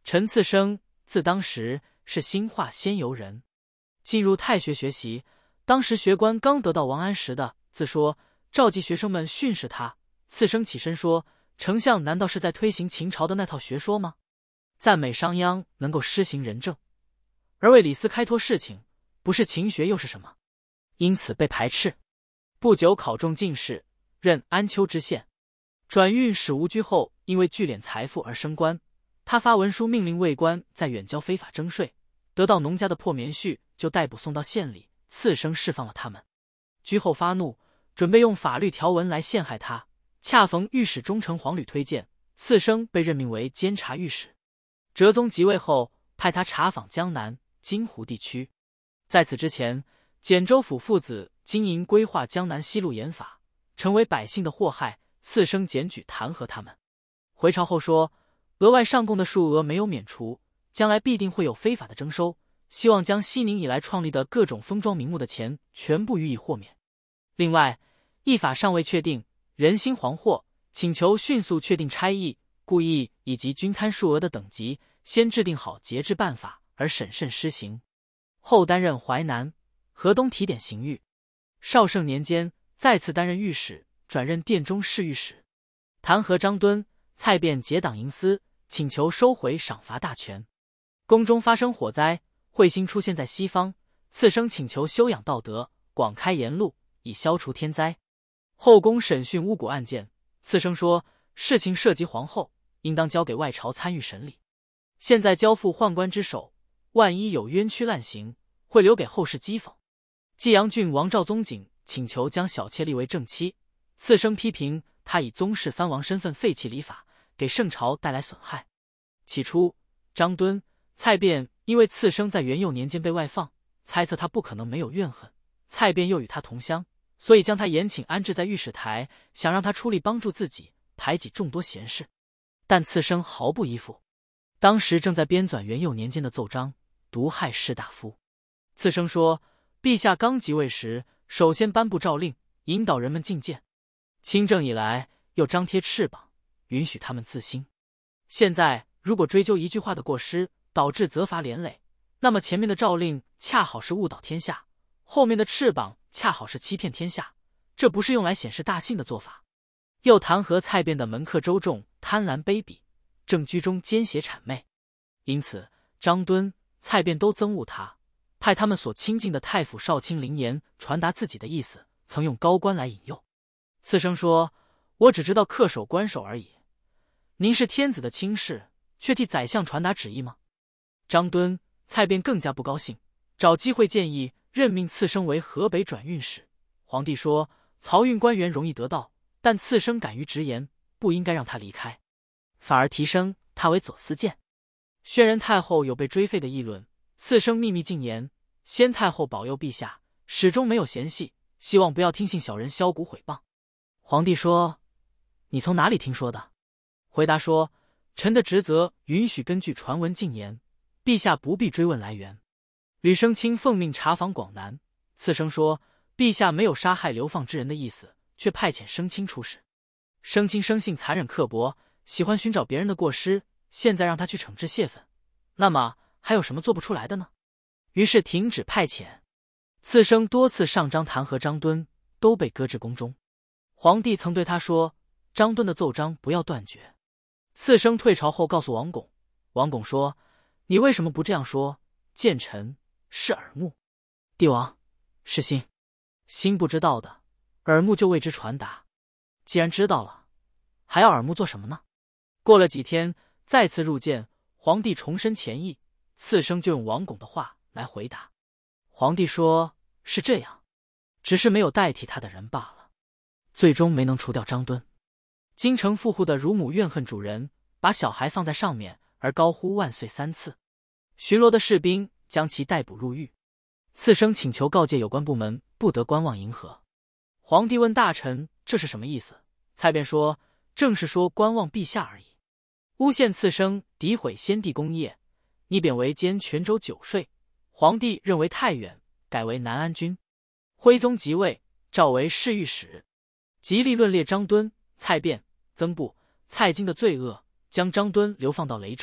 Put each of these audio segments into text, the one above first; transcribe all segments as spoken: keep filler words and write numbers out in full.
陈次生自当时是兴化仙游人，进入太学学习，当时学官刚得到王安石的自说，召集学生们训示他。次生起身说：“丞相难道是在推行秦朝的那套学说吗？赞美商鞅能够施行仁政，而为李斯开脱事情，不是秦学又是什么？因此被排斥。不久考中进士，任安丘知县。转运使吴居后，因为聚敛财富而升官。他发文书命令卫官在远郊非法征税，得到农家的破棉絮，就逮捕送到县里。次生释放了他们。居后发怒，准备用法律条文来陷害他。恰逢御史中丞黄履推荐，次生被任命为监察御史。哲宗即位后，派他查访江南、金湖地区。在此之前，简州府父子经营规划江南西路盐法，成为百姓的祸害。次生检举弹劾他们。回朝后说，额外上贡的数额没有免除，将来必定会有非法的征收，希望将西宁以来创立的各种封庄名目的钱全部予以豁免。另外，议法尚未确定，人心惶惑，请求迅速确定差役、故役以及均摊数额的等级，先制定好节制办法，而审慎施行。后担任淮南、河东提点刑狱。绍圣年间再次担任御史，转任殿中侍御史。弹劾张敦、蔡卞结党营私，请求收回赏罚大权。宫中发生火灾，彗星出现在西方，次生请求修养道德，广开言路，以消除天灾。后宫审讯巫蛊案件，次生说事情涉及皇后，应当交给外朝参与审理。现在交付宦官之手，万一有冤屈滥行，会留给后世讥讽。济阳郡王赵宗景请求将小妾立为正妻，次生批评他以宗室藩王身份废弃礼法，给圣朝带来损害。起初，张敦、蔡卞因为次生在元佑年间被外放，猜测他不可能没有怨恨，蔡卞又与他同乡，所以将他延请安置在御史台，想让他出力帮助自己，排挤众多贤士。但次生毫不依附。当时正在编纂元佑年间的奏章，毒害士大夫。次生说，陛下刚即位时，首先颁布诏令，引导人们进谏。亲政以来，又张贴翅膀，允许他们自兴。现在如果追究一句话的过失，导致责罚连累，那么前面的诏令恰好是误导天下，后面的翅膀恰好是欺骗天下，这不是用来显示大信的做法。又弹劾蔡卞的门客周仲贪婪卑鄙，正居中奸邪谄媚，因此张敦、蔡卞都憎恶他，派他们所亲近的太傅少卿林言传达自己的意思，曾用高官来引诱。次生说，我只知道恪守官守而已，您是天子的亲事，却替宰相传达旨意吗？张敦、蔡卞更加不高兴，找机会建议任命次生为河北转运使。皇帝说，漕运官员容易得到，但次生敢于直言，不应该让他离开，反而提升他为左司谏。宣仁太后有被追废的议论，次生秘密进言，先太后保佑陛下，始终没有嫌隙，希望不要听信小人削股毁谤。皇帝说，你从哪里听说的？回答说，臣的职责允许根据传闻进言，陛下不必追问来源。吕生卿奉命查访广南，次生说，陛下没有杀害流放之人的意思，却派遣生卿出使。生卿生性残忍刻薄，喜欢寻找别人的过失，现在让他去惩治泄愤，那么还有什么做不出来的呢？于是停止派遣。次生多次上章弹劾张敦，都被搁置宫中。皇帝曾对他说，张敦的奏章不要断绝。次生退朝后告诉王拱，王拱说，你为什么不这样说？见臣是耳目。帝王是心，心不知道的，耳目就为之传达。既然知道了，还要耳目做什么呢？过了几天，再次入见，皇帝重申前意，次生就用王拱的话来回答。皇帝说，是这样，只是没有代替他的人罢了，最终没能除掉张敦。京城富户的乳母怨恨主人，把小孩放在上面而高呼万岁三次。巡逻的士兵将其逮捕入狱。次生请求告诫有关部门不得观望迎合。皇帝问大臣这是什么意思？蔡卞说，正是说观望陛下而已。诬陷次生诋毁先帝功业，拟贬为兼泉州九税。皇帝认为太远，改为南安君。徽宗即位，诏为侍御史，极力论列张敦、蔡卞、曾布、蔡京的罪恶，将张敦流放到雷州，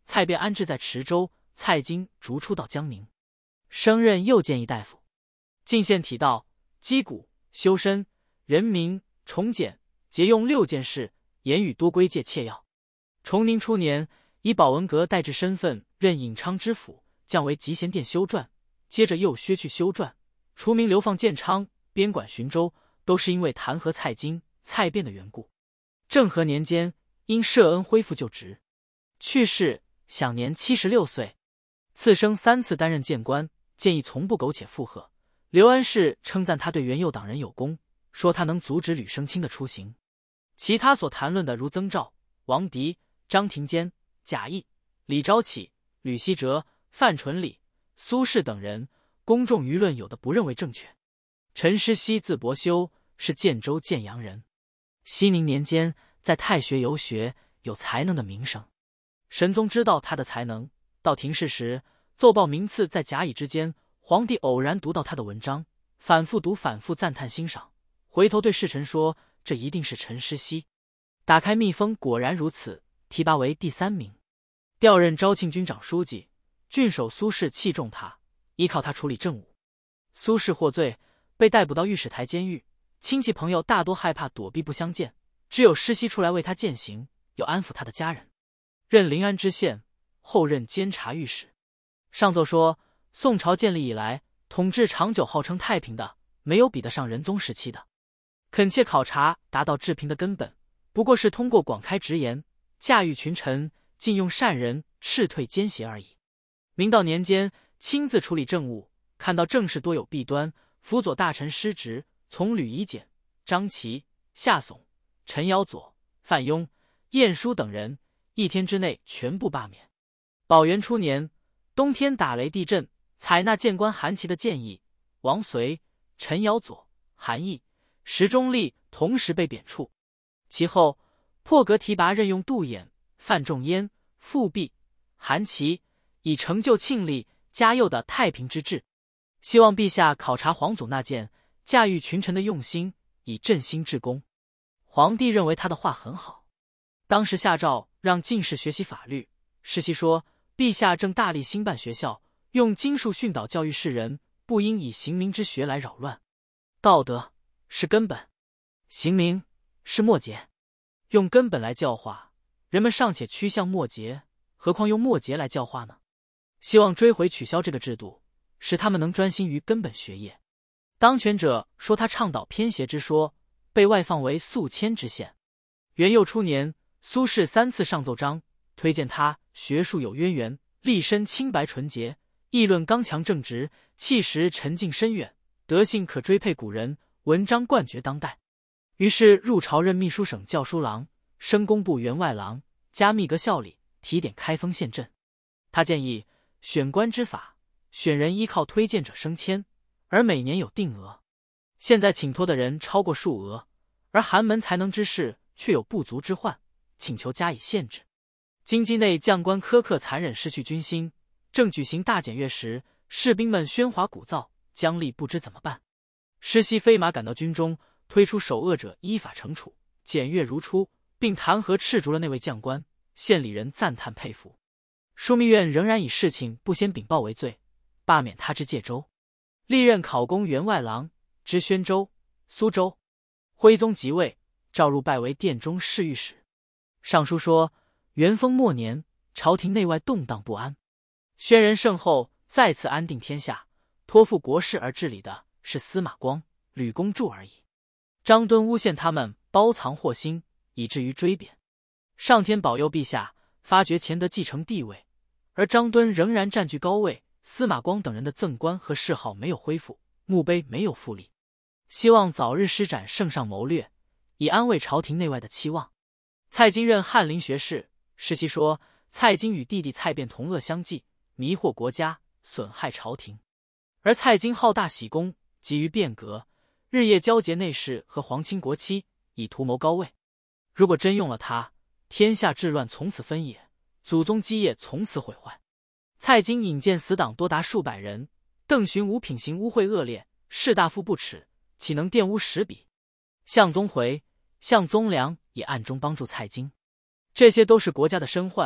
蔡便安置在池州，蔡京逐出到江宁，升任右谏议大夫，进献体道、击鼓、修身、人民、重简、节用六件事，言语多归戒切要。崇宁初年，以保文阁代制身份任颍昌知府，降为集贤殿修撰，接着又削去修撰，除名流放建昌，边管寻州，都是因为弹劾蔡京、蔡卞的缘故。政和年间，因赦恩恢复就职，去世，享年七十六岁。次生三次担任谏官，建议从不苟且附和。刘安世称赞他对元佑党人有功，说他能阻止吕生卿的出行。其他所谈论的如曾兆、王迪、张庭坚、贾谊、李昭启、吕希哲、范纯礼、苏轼等人，公众舆论有的不认为正确。陈师熙字伯修，是建州建阳人。熙宁年间在太学游学，有才能的名声。神宗知道他的才能，到廷试时奏报名次在甲乙之间，皇帝偶然读到他的文章，反复读反复赞叹欣赏，回头对侍臣说，这一定是陈师熙。打开密封，果然如此，提拔为第三名，调任昭庆军长书记。郡守苏轼器重他，依靠他处理政务。苏轼获罪，被逮捕到御史台监狱，亲戚朋友大多害怕躲避不相见，只有师熙出来为他饯行，又安抚他的家人。任临安知县，后任监察御史。上奏说，宋朝建立以来，统治长久号称太平的，没有比得上仁宗时期的。恳切考察达到治平的根本，不过是通过广开直言，驾驭群臣，禁用善人，斥退奸邪而已。明道年间，亲自处理政务，看到政事多有弊端，辅佐大臣失职，从吕夷简、张琦、夏竦、陈尧佐、范雍、晏殊等人一天之内全部罢免。宝元初年，冬天打雷地震，采纳谏官韩琦的建议，王绥、陈尧佐、韩毅、石中立同时被贬黜。其后破格提拔任用杜衍、范仲淹、富弼、韩琦，以成就庆历、嘉佑的太平之治。希望陛下考察皇祖纳谏，驾驭群臣的用心，以振兴治功。皇帝认为他的话很好，当时下诏让进士学习法律。世袭说，陛下正大力兴办学校，用经术训导教育世人，不应以刑名之学来扰乱。道德是根本，刑名是末节。用根本来教化，人们尚且趋向末节，何况用末节来教化呢？希望追回取消这个制度，使他们能专心于根本学业。当权者说他倡导偏邪之说，被外放为肃谦之县。元佑初年，苏轼三次上奏章，推荐他学术有渊源，立身清白纯洁，议论刚强正直，气实沉静深远，德性可追配古人，文章冠绝当代。于是入朝任秘书省校书郎，升工部员外郎，加秘阁效力，提点开封县镇。他建议选官之法，选人依靠推荐者升迁，而每年有定额。现在请托的人超过数额，而寒门才能之士却有不足之患，请求加以限制。京畿内将官苛刻残忍，失去军心。正举行大检阅时，士兵们喧哗鼓噪，姜吏不知怎么办。师熙飞马赶到军中，推出首恶者依法惩处，检阅如初，并弹劾斥逐了那位将官。县里人赞叹佩服。枢密院仍然以事情不先禀报为罪，罢免他至介州，历任考功员外郎，知宣州、苏州。徽宗即位，召入拜为殿中侍御史。上书说，元丰末年，朝廷内外动荡不安，宣仁圣后再次安定天下，托付国事而治理的是司马光、吕公著而已。张敦诬陷他们包藏祸心，以至于追贬。上天保佑陛下，发觉钱德继承帝位，而张敦仍然占据高位，司马光等人的赠官和谥号没有恢复，墓碑没有复立，希望早日施展圣上谋略，以安慰朝廷内外的期望。蔡京任翰林学士，世袭说蔡京与弟弟蔡卞同恶相继，迷惑国家，损害朝廷。而蔡京好大喜功，急于变革，日夜交结内侍和皇亲国戚，以图谋高位。如果真用了他，天下治乱从此分野，祖宗基业从此毁坏。蔡京引荐死党多达数百人，邓寻武品行污秽恶劣，士大夫不耻，岂能玷污史笔？向宗回、向宗良也暗中帮助蔡京，这些都是国家的身患，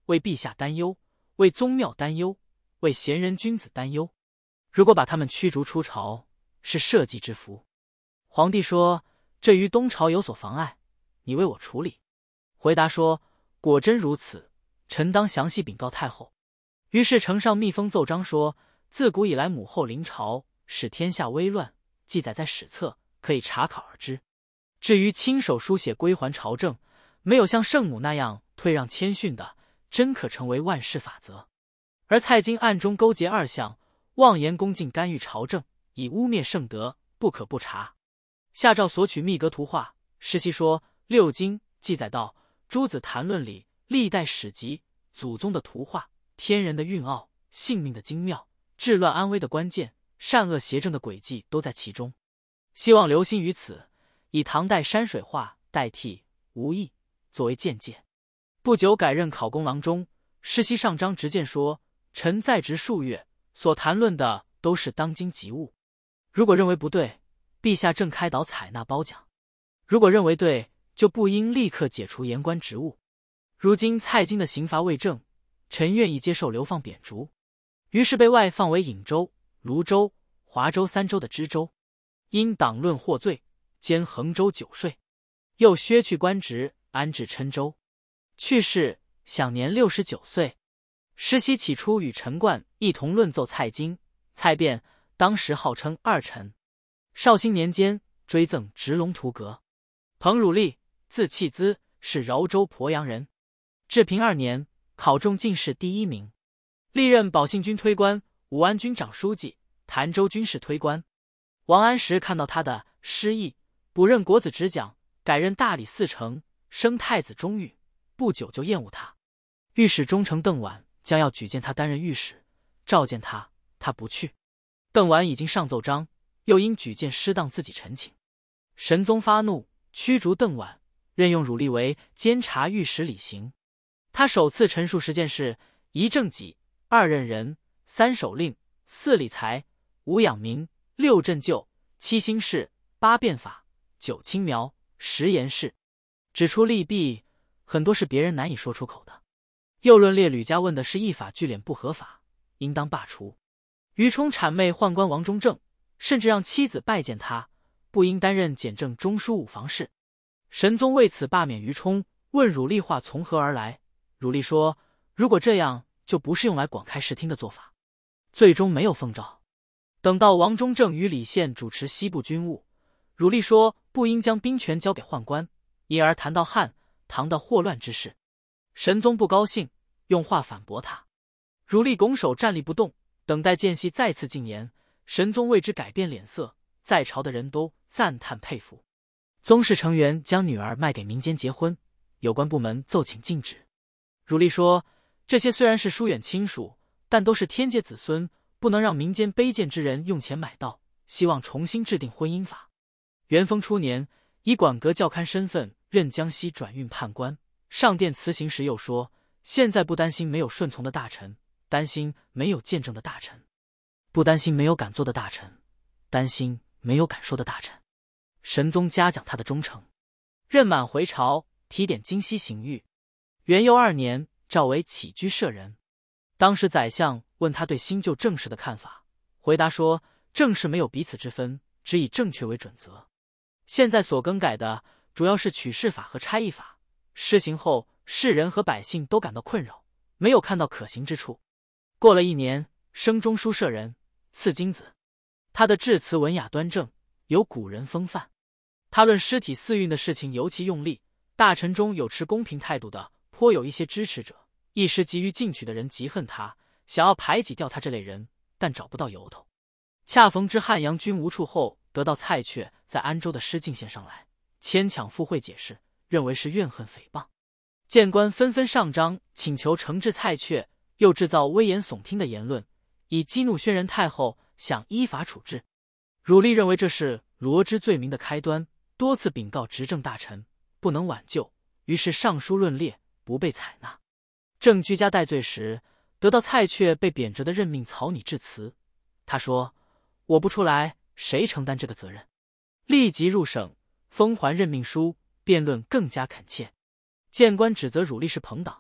为陛下担忧，为宗庙担忧，为贤人君子担忧。如果把他们驱逐出朝，是社稷之福。皇帝说：这于东朝有所妨碍，你为我处理。回答说：果真如此，臣当详细禀告太后。于是呈上密封奏章说：自古以来母后临朝，使天下危乱，记载在史册，可以查考而知。至于亲手书写归还朝政，没有像圣母那样退让谦逊的，真可成为万世法则。而蔡京暗中勾结二相，妄言恭敬干预朝政，以污蔑圣德，不可不查。下诏索取密阁图画。诗希说六经记载到诸子谈论里历代史籍，祖宗的图画，天人的运奥，性命的精妙，治乱安危的关键，善恶邪正的轨迹都在其中。希望留心于此，以唐代山水画代替，无益，作为见解。不久改任考功郎中。诗希上章直谏说：臣在职数月，所谈论的都是当今急务，如果认为不对，陛下正开导采纳褒奖；如果认为对，就不应立刻解除言官职务。如今蔡京的刑罚未正，臣愿意接受流放贬逐。于是被外放为颍州、泸州、华州三州的知州，因党论获罪，兼衡州九税，又削去官职，安置郴州。去世，享年六十九岁。诗希起初与陈冠一同论奏蔡京，蔡卞当时号称二臣。绍兴年间追赠直龙图阁。彭汝立，字弃资，是饶州鄱阳人。治平二年，考中进士第一名，历任保信军推官、武安军长书记、潭州军事推官。王安石看到他的失意，补任国子执讲，改任大理寺丞，升太子中御，不久就厌恶他。御史中丞邓琬将要举荐他担任御史，召见他，他不去。邓琬已经上奏章，又因举荐失当，自己陈请。神宗发怒，驱逐邓琬，任用汝立为监察御史李行。他首次陈述十件事：一政绩，二任人，三守令，四理财，五养民，六赈救，七兴事，八变法，九轻苗，十严事，指出利弊，很多是别人难以说出口的。又论列吕家问的是一法聚敛不合法，应当罢除。于冲谄媚宦官王中正，甚至让妻子拜见他，不应担任检正中书五房事。神宗为此罢免于冲，问汝立话从何而来。汝立说：如果这样，就不是用来广开视听的做法。最终没有奉诏。等到王中正与李宪主持西部军务，汝立说不应将兵权交给宦官，因而谈到汉、唐的祸乱之事。神宗不高兴，用话反驳他。汝立拱手站立不动，等待间隙再次进言。神宗为之改变脸色，在朝的人都赞叹佩服。宗室成员将女儿卖给民间结婚，有关部门奏请禁止。汝立说：这些虽然是疏远亲属，但都是天界子孙，不能让民间卑贱之人用钱买到，希望重新制定婚姻法。元丰初年，以管阁校勘身份任江西转运判官，上殿辞行时又说：现在不担心没有顺从的大臣，担心没有见证的大臣；不担心没有敢做的大臣，担心没有敢说的大臣。神宗嘉奖他的忠诚。任满回朝，提点京西刑狱。元佑二年，召为起居舍人。当时宰相问他对新旧政事的看法，回答说：政事没有彼此之分，只以正确为准则。现在所更改的主要是取士法和差役法，施行后世人和百姓都感到困扰，没有看到可行之处。过了一年，升中书舍人，赐金子。他的致辞文雅端正，有古人风范。他论尸体四运的事情尤其用力，大臣中有持公平态度的，颇有一些支持者，一时急于进取的人嫉恨他，想要排挤掉他这类人，但找不到由头。恰逢知汉阳军无处后，得到蔡确在安州的失进献上来，牵强附会解释，认为是怨恨诽谤。谏官纷纷上章请求惩治蔡确，又制造危言耸听的言论，以激怒宣仁太后，想依法处置。汝立认为这是罗织罪名的开端，多次禀告执政大臣，不能挽救，于是上书论列，不被采纳。正居家戴罪时，得到蔡确被贬谪的任命草拟致辞。他说：我不出来，谁承担这个责任？立即入省，封还任命书，辩论更加恳切。谏官指责汝立是朋党，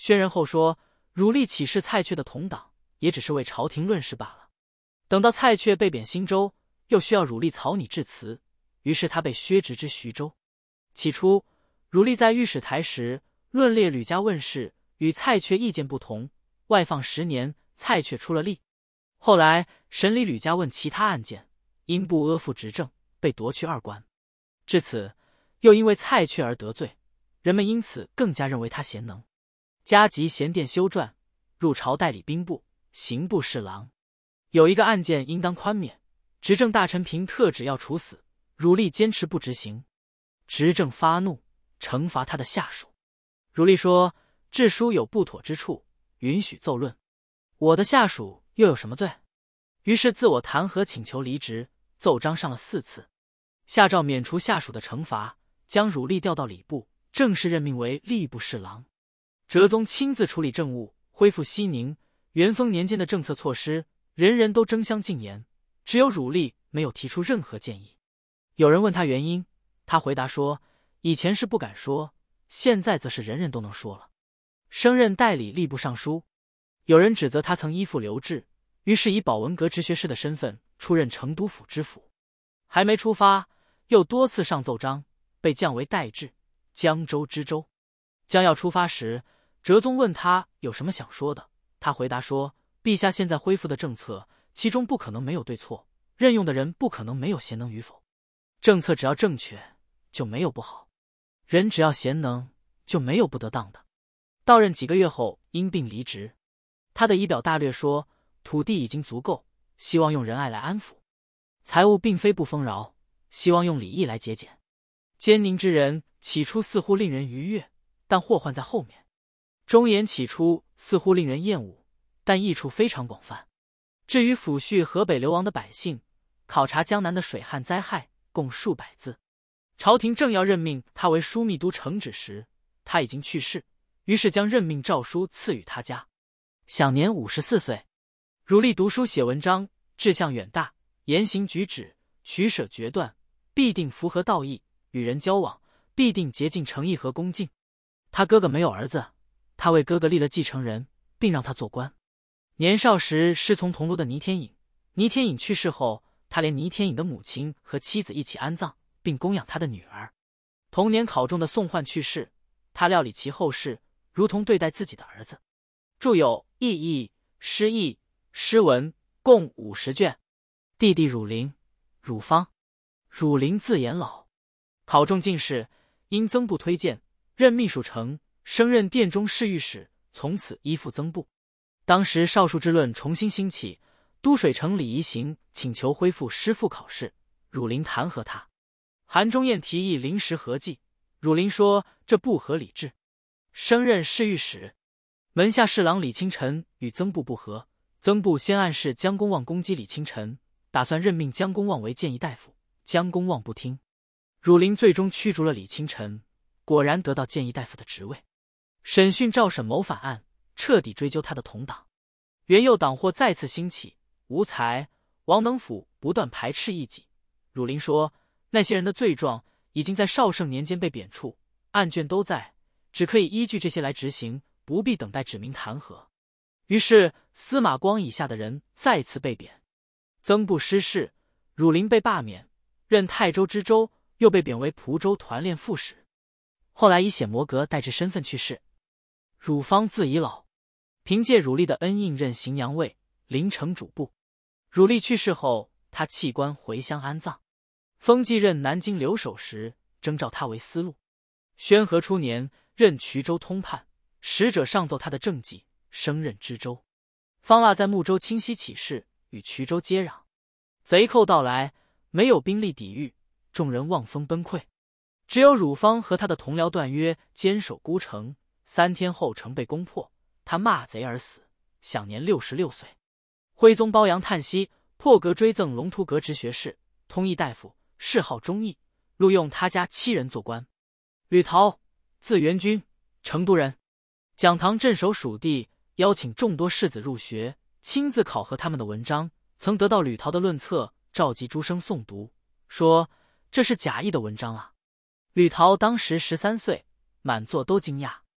宣仁后说，汝立岂是蔡确的同党，也只是为朝廷论事罢了。等到蔡确被贬新州，又需要汝立草拟致辞，于是他被削职之徐州。起初，汝立在御史台时论列吕家问事，与蔡确意见不同，外放十年，蔡确出了力。后来审理吕家问其他案件，因不阿附执政，被夺去二官。至此，又因为蔡确而得罪，人们因此更加认为他贤能。加急咸殿修撰，入朝代理兵部、刑部侍郎。有一个案件应当宽免，执政大臣凭特旨要处死，汝立坚持不执行，执政发怒，惩罚他的下属。汝立说，制书有不妥之处，允许奏论。我的下属又有什么罪？于是自我弹劾请求离职，奏章上了四次，下诏免除下属的惩罚，将汝立调到礼部，正式任命为吏部侍郎。哲宗亲自处理政务，恢复西宁、元丰年间的政策措施，人人都争相进言，只有汝立没有提出任何建议。有人问他原因，他回答说，以前是不敢说，现在则是人人都能说了。升任代理吏部尚书。有人指责他曾依附刘志，于是以保文阁直学士的身份出任成都府知府。还没出发，又多次上奏章，被降为代治、江州知州。将要出发时，哲宗问他有什么想说的，他回答说，陛下现在恢复的政策，其中不可能没有对错，任用的人不可能没有贤能与否。政策只要正确，就没有不好；人只要贤能，就没有不得当的。到任几个月后，因病离职。他的仪表大略说，土地已经足够，希望用仁爱来安抚；财物并非不丰饶，希望用礼义来节俭。奸佞之人起初似乎令人愉悦，但祸患在后面。忠言起初似乎令人厌恶，但益处非常广泛。至于抚恤河北流亡的百姓，考察江南的水旱灾害，共数百字。朝廷正要任命他为枢密都承旨时，他已经去世，于是将任命诏书赐予他家，享年五十四岁。汝立读书写文章，志向远大，言行举止取舍决断，必定符合道义，与人交往必定竭尽诚意和恭敬。他哥哥没有儿子，他为哥哥立了继承人，并让他做官。年少时师从同路的倪天隐，倪天隐去世后，他连倪天隐的母亲和妻子一起安葬，并供养他的女儿。同年考中的宋焕去世，他料理其后事，如同对待自己的儿子。著有《意义》《诗意》《诗文》，共五十卷。弟弟汝陵、汝方。汝陵自延老，考中进士，因曾部推荐，任秘书丞，升任殿中侍御史，从此依附曾部。当时少数之论重新兴起，都水城李宜行请求恢复师傅考试，汝陵弹劾他。韩忠彦提议临时合计，汝陵说这不合理制，升任侍御史。门下侍郎李清晨与曾部不和，曾部先暗示江公望攻击李清晨，打算任命江公望为谏议大夫，江公望不听。汝陵最终驱逐了李清晨，果然得到谏议大夫的职位。审讯赵审谋反案，彻底追究他的同党。元佑党祸再次兴起，吴才、王能甫不断排斥异己。汝陵说，那些人的罪状已经在绍圣年间被贬黜，案卷都在，只可以依据这些来执行，不必等待指名弹劾。于是司马光以下的人再次被贬。曾部失势，汝陵被罢免，任泰州知州，又被贬为蒲州团练副使。后来以显摩阁代之身份去世。汝方自已老，凭借汝立的恩印任荥阳尉、临城主簿。汝立去世后，他弃官回乡安葬。封继任南京留守时，征召他为司路。宣和初年，任衢州通判，使者上奏他的政绩，升任知州。方腊在睦州清溪起事，与衢州接壤。贼寇到来，没有兵力抵御，众人望风崩溃。只有汝方和他的同僚段约坚守孤城，三天后城被攻破，他骂贼而死，享年六十六岁。徽宗褒扬叹息，破格追赠龙图阁直学士、通议大夫，谥号忠义，录用他家七人做官。吕陶，字元君，成都人，讲堂镇守蜀地，邀请众多士子入学，亲自考核他们的文章，曾得到吕陶的论册，召集诸生诵读，说这是贾谊的文章啊。吕陶当时十三岁，满座都惊讶。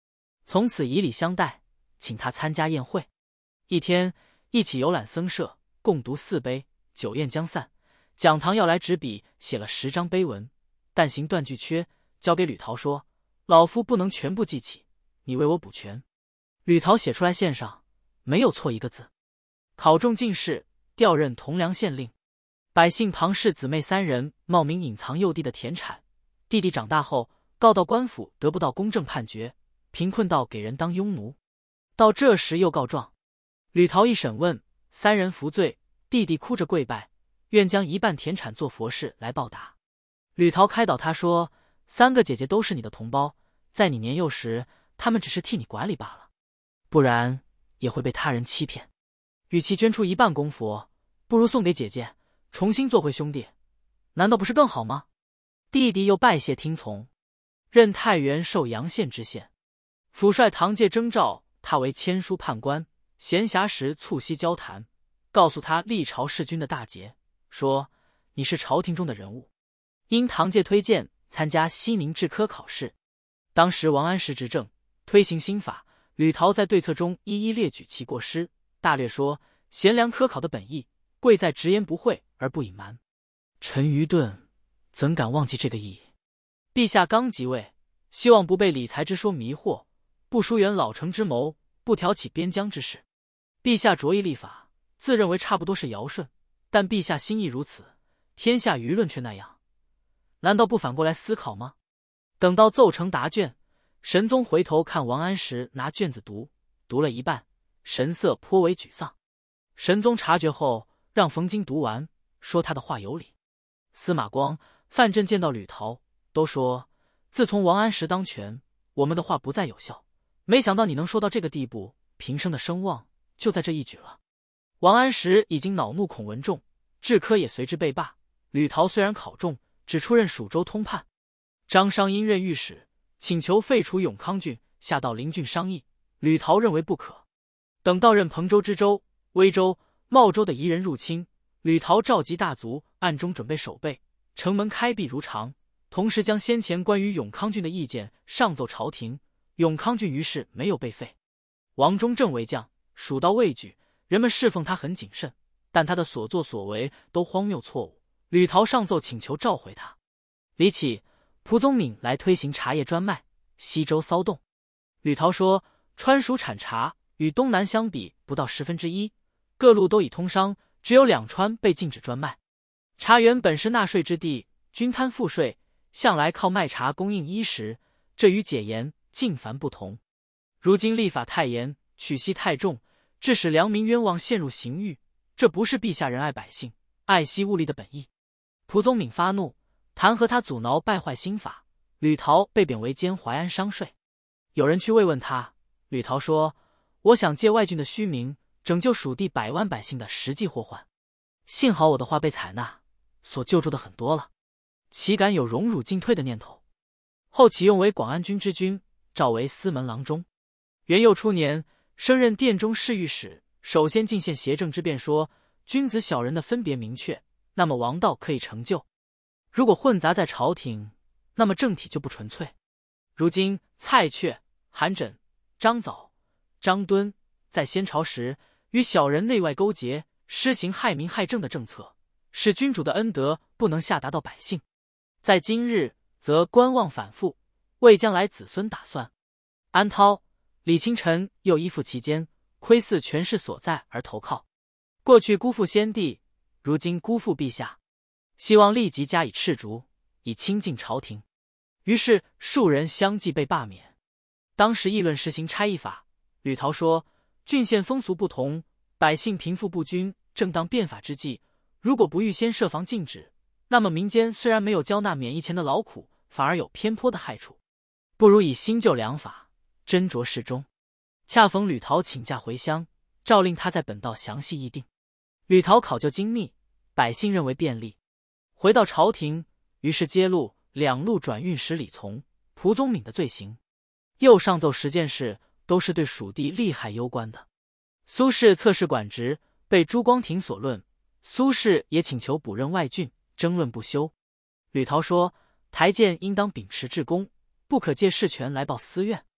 从此以礼相待，请他参加宴会。一天，一起游览僧舍，共读四碑，酒宴将散，讲堂要来执笔写了十张碑文，但行断句缺，交给吕陶说：“老夫不能全部记起，你为我补全。”吕陶写出来献上，没有错一个字。考中进士，调任同梁县令。百姓庞氏姊妹三人冒名隐藏幼弟的田产，弟弟长大后告到官府，得不到公正判决，贫困到给人当庸奴。到这时又告状，吕陶一审问，三人服罪，弟弟哭着跪拜，愿将一半田产做佛事来报答。吕陶开导他说：“三个姐姐都是你的同胞，在你年幼时，他们只是替你管理罢了，不然也会被他人欺骗。与其捐出一半供佛，不如送给姐姐，重新做回兄弟，难道不是更好吗？”弟弟又拜谢听从，任太原寿阳县知县。抚帅唐介征召他为签书判官，闲暇时促膝交谈，告诉他历朝弑君的大捷，说：“你是朝廷中的人物，因唐介推荐参加西宁制科考试。”当时王安石执政，推行新法，吕陶在对策中一一列举其过失，大略说贤良科考的本意，贵在直言不讳而不隐瞒。臣愚钝，怎敢忘记这个意义？陛下刚即位，希望不被理财之说迷惑，不疏远老成之谋，不挑起边疆之事。陛下着意立法，自认为差不多是尧舜，但陛下心意如此，天下舆论却那样，难道不反过来思考吗？等到奏成答卷，神宗回头看王安石拿卷子读，读了一半，神色颇为沮丧。神宗察觉后，让冯京读完，说他的话有理。司马光、范镇见到吕陶，都说自从王安石当权，我们的话不再有效，没想到你能说到这个地步，平生的声望就在这一举了。王安石已经恼怒孔文仲，制科也随之被罢。吕陶虽然考中，只出任蜀州通判。张商因任御史，请求废除永康郡，下到临郡商议，吕陶认为不可。等到任彭州知州、威州、茂州的夷人入侵，吕陶召集大族，暗中准备守备，城门开闭如常，同时将先前关于永康郡的意见上奏朝廷。永康郡于是没有被废。王中正为将，蜀道畏惧，人们侍奉他很谨慎，但他的所作所为都荒谬错误。吕陶上奏请求召回他。李启、蒲宗闵来推行茶叶专卖，西周骚动。吕陶说，川蜀产茶与东南相比不到十分之一，各路都已通商，只有两川被禁止专卖。茶园本是纳税之地，均摊赋税，向来靠卖茶供应衣食，这与解严禁繁不同。如今立法太严，取息太重，致使良民冤枉陷入刑狱，这不是陛下仁爱百姓、爱惜物力的本意。蒲宗闵发怒，弹劾他阻挠败坏新法，吕陶被贬为监淮安商税。有人去慰问他，吕陶说：“我想借外郡的虚名，拯救蜀地百万百姓的实际祸患。幸好我的话被采纳，所救助的很多了，岂敢有荣辱进退的念头。”后启用为广安军之君，召为司门郎中。元佑初年，升任殿中侍御史，首先进献协政之辩，说君子小人的分别明确，那么王道可以成就；如果混杂在朝廷，那么政体就不纯粹。如今蔡确、韩缜、张藻、张敦在先朝时与小人内外勾结，施行害民害政的政策，使君主的恩德不能下达到百姓。在今日则观望反复，为将来子孙打算。安涛、李清晨又依附其间，窥伺权势所在而投靠。过去辜负先帝，如今辜负陛下，希望立即加以斥逐，以清净朝廷。于是数人相继被罢免。当时议论实行差役法，吕陶说，郡县风俗不同，百姓贫富不均，正当变法之际，如果不预先设防禁止，那么民间虽然没有交纳免役钱的劳苦，反而有偏颇的害处，不如以新旧良法，斟酌适中。恰逢吕陶请假回乡，诏令他在本道详细议定。吕陶考究精密，百姓认为便利。回到朝廷，于是揭露两路转运使李从、蒲宗闵的罪行，又上奏十件事，都是对蜀地利害攸关的。苏轼侧室管职，被朱光庭所论，苏轼也请求补任外郡，争论不休。吕陶说，台谏应当秉持至公，不可借事权来报私怨。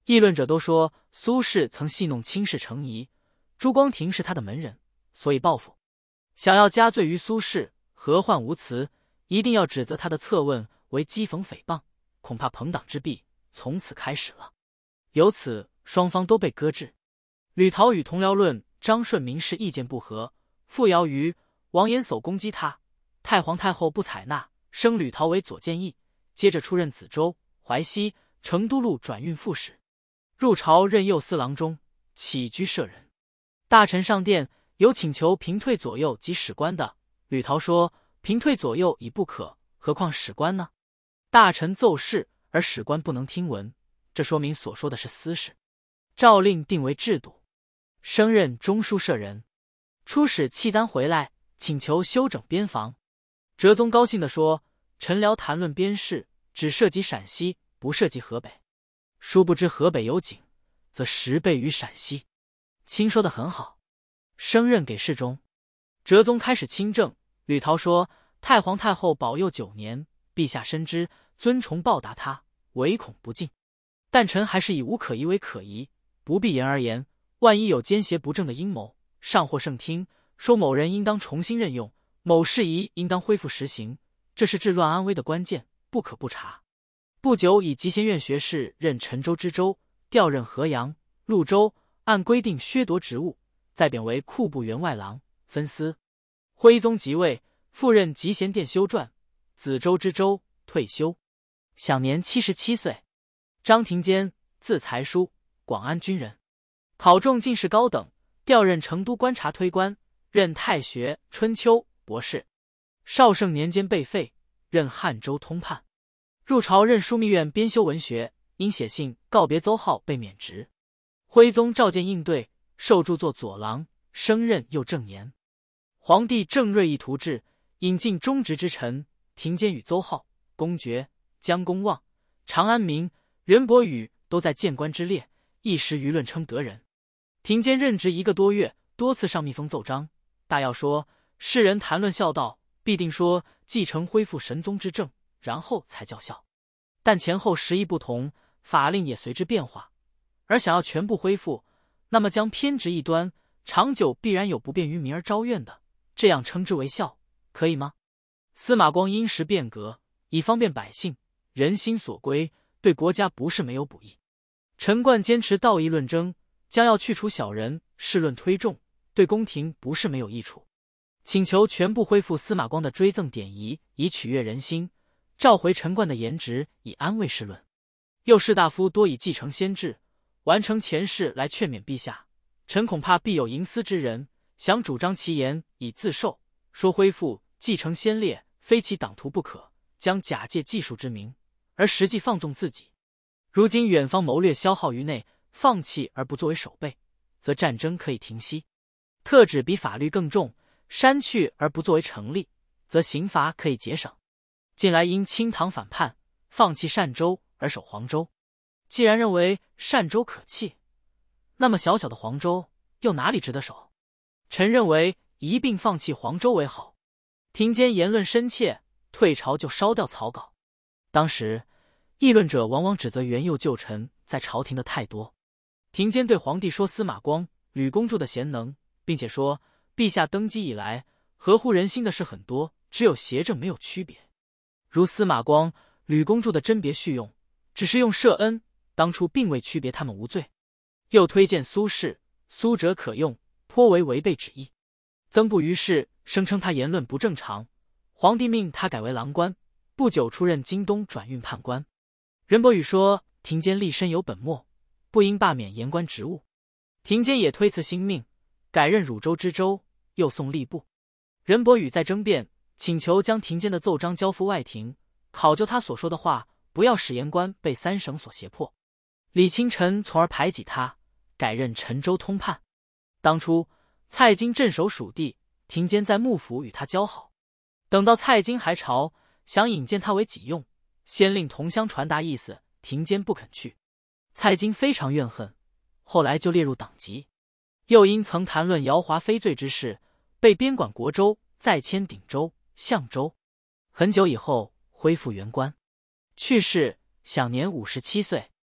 议论者都说苏轼曾戏弄卿士程颐，朱光庭是他的门人，所以报复。想要加罪于苏轼，何患无辞？一定要指责他的策问为讥讽诽谤，恐怕朋党之弊从此开始了。由此双方都被搁置。吕陶与同僚论张顺明氏意见不合，复谣于王延叟攻击他，太皇太后不采纳，升吕陶为左谏议，接着出任梓州、淮西、成都路转运副使，入朝任右司郎中，起居舍人。大臣上殿有请求平退左右及史官的，吕陶说平退左右已不可，何况史官呢？大臣奏事而史官不能听闻，这说明所说的是私事。诏令定为制度，升任中书舍人。出使契丹回来，请求修整边防。哲宗高兴地说，臣僚谈论边事，只涉及陕西，不涉及河北。殊不知河北有井，则十倍于陕西。卿说得很好。升任给事中。哲宗开始亲政，吕陶说太皇太后保佑九年，陛下深知，尊崇报答他，唯恐不尽。但臣还是以无可疑为可疑，不必言而言。万一有奸邪不正的阴谋，上或圣听，说某人应当重新任用，某事宜应当恢复实行，这是治乱安危的关键，不可不查。不久以集贤院学士任陈州知州，调任河阳、潞州，按规定削夺职务，再贬为库部员外郎，分司。徽宗即位，复任集贤殿修撰，梓州知州，退休，享年七十七岁。张廷坚，字才叔，广安军人，考中进士高等，调任成都观察推官，任太学、春秋博士。绍圣年间被废，任汉州通判。入朝任枢密院编修文学，因写信告别邹浩被免职。徽宗召见应对，授著作左郎，升任右正言。皇帝正锐意图治，引进忠直之臣，廷坚与邹浩、公爵、江公望、长安民、任伯宇都在谏官之列，一时舆论称得人。廷坚任职一个多月，多次上密封奏章，大要说世人谈论孝道，必定说继承恢复神宗之政，然后才叫孝。但前后时宜不同，法令也随之变化，而想要全部恢复，那么将偏执一端，长久必然有不便于民而招怨的，这样称之为孝，可以吗？司马光因时变革，以方便百姓，人心所归，对国家不是没有补益。陈冠坚持道义论争，将要去除小人，事论推重，对宫廷不是没有益处。请求全部恢复司马光的追赠典仪，以取悦人心，召回陈冠的颜值，以安慰世论。又士大夫多以继承先制，完成前事来劝勉陛下，臣恐怕必有营私之人，想主张其言以自受，说恢复继承先烈非其党徒不可，将假借技术之名，而实际放纵自己。如今远方谋略消耗于内，放弃而不作为守备，则战争可以停息；特指比法律更重，删去而不作为成立，则刑罚可以节省。近来因清唐反叛，放弃善州而守黄州，既然认为善州可弃，那么小小的黄州又哪里值得守？臣认为一并放弃黄州为好。廷坚言论深切，退朝就烧掉草稿。当时议论者往往指责元佑旧臣在朝廷的太多。廷坚对皇帝说司马光、吕公著的贤能，并且说陛下登基以来，合乎人心的事很多，只有邪正没有区别。如司马光、吕公著的甄别续用，只是用赦恩，当初并未区别他们无罪。又推荐苏轼，苏辙可用，颇为违背旨意。曾布于是声称他言论不正常，皇帝命他改为郎官，不久出任京东转运判官。任伯宇说廷坚立身有本末，不应罢免言官职务。廷坚也推辞新命，改任汝州知州，又送吏部。任伯宇在争辩，请求将廷坚的奏章交付外廷，考究他所说的话，不要使言官被三省所胁迫。李清晨从而排挤他，改任陈州通判。当初蔡京镇守蜀地，廷坚在幕府与他交好，等到蔡京还朝，想引荐他为己用，先令同乡传达意思，廷坚不肯去。蔡京非常怨恨，后来就列入党籍。又因曾谈论姚华非罪之事，被边管国州，再迁鼎州、象州。很久以后恢复原官，去世享年五十七岁。